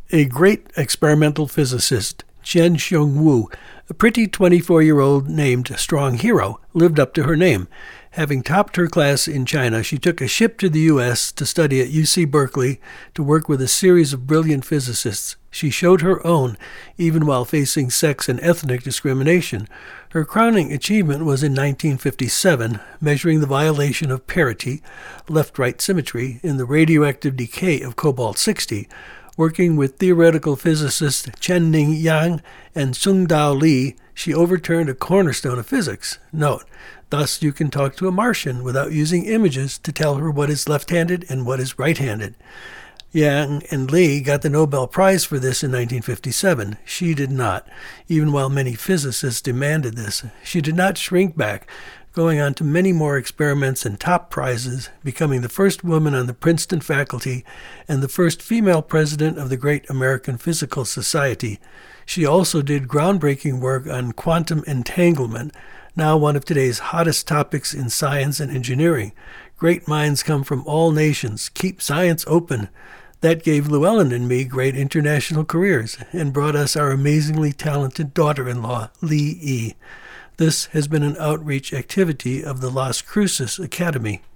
A great experimental physicist, Chen Xiongwu, a pretty 24-year-old named Strong Hero, lived up to her name. Having topped her class in China, she took a ship to the U.S. to study at UC Berkeley to work with a series of brilliant physicists. She showed her own, even while facing sex and ethnic discrimination. Her crowning achievement was in 1957, measuring the violation of parity, left-right symmetry, in the radioactive decay of cobalt-60. Working with theoretical physicists Chen-Ning Yang and Tsung-Dao Lee, she overturned a cornerstone of physics. Note, thus you can talk to a Martian without using images to tell her what is left-handed and what is right-handed. Yang and Lee got the Nobel Prize for this in 1957. She did not, even while many physicists demanded this. She did not shrink back, going on to many more experiments and top prizes, becoming the first woman on the Princeton faculty and the first female president of the Great American Physical Society. She also did groundbreaking work on quantum entanglement, now one of today's hottest topics in science and engineering. Great minds come from all nations. Keep science open. That gave Llewellyn and me great international careers and brought us our amazingly talented daughter-in-law, Lee E. This has been an outreach activity of the Las Cruces Academy.